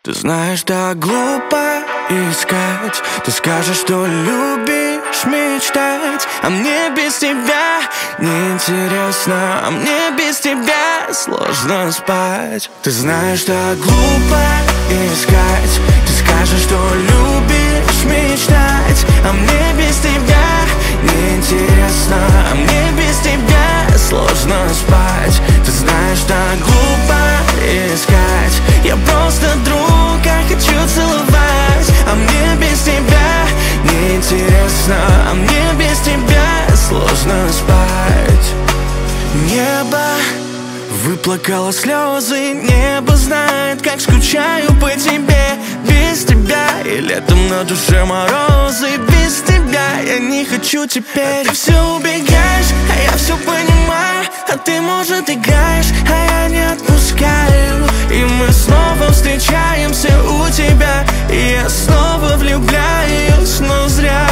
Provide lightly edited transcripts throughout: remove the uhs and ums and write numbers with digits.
Ты знаешь, так глупо искать. Ты скажешь, что любишь мечтать, а мне без тебя неинтересно, а мне без тебя сложно спать. Ты знаешь, так глупо искать. Ты скажешь, что любишь мечтать, а мне без тебя неинтересно, а мне без тебя сложно спать. Ты знаешь, так глупо искать. Я просто друг, а хочу целовать, а мне без тебя неинтересно, а мне без тебя сложно спать. Небо выплакало слезы, небо знает, как скучаю по тебе. Без тебя и летом на душе морозы. Без тебя я не хочу теперь. Ты все убегаешь, а я все понимаю, а ты, может, играешь, а я не отпускаю. И мы снова встречаемся у тебя, и я снова влюбляюсь, но зря.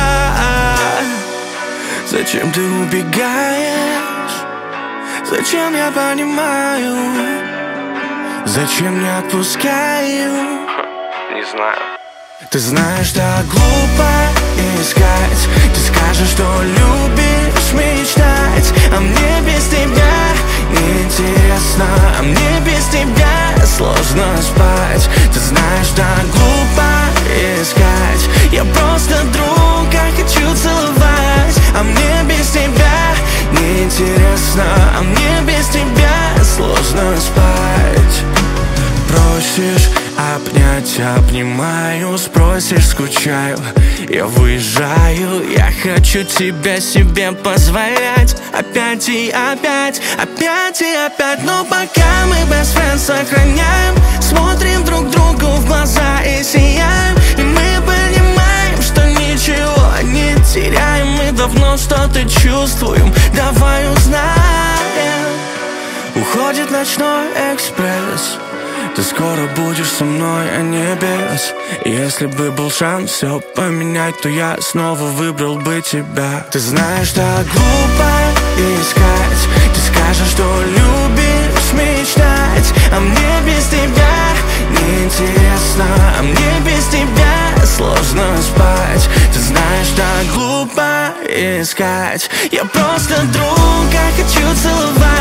Зачем ты убегаешь? Зачем, я понимаю? Зачем не отпускаю? Не знаю. Ты знаешь, так глупо искать. Ты скажешь, что любишь мечтать, а мне без тебя неинтересно, а мне без тебя сложно спать. Ты знаешь, так глупо искать. Я просто друг, а хочу целовать, а мне без тебя неинтересно, а мне без тебя сложно спать. Просишь обнять, обнимаю, спросишь, скучаю. Я выезжаю, я хочу тебя себе позволять. Опять и опять, опять и опять. Но пока мы best friends сохраняем, смотрим друг другу в глаза и сияем. И мы понимаем, что ничего не теряем. Мы давно что-то чувствуем, давай узнаем. Уходит ночной экспресс. Ты скоро будешь со мной, а не без. Если бы был шанс все поменять, то я снова выбрал бы тебя. Ты знаешь, так глупо искать. Ты скажешь, что любишь мечтать, а мне без тебя неинтересно, а мне без тебя сложно спать. Ты знаешь, так глупо искать. Я просто друг, а хочу целовать,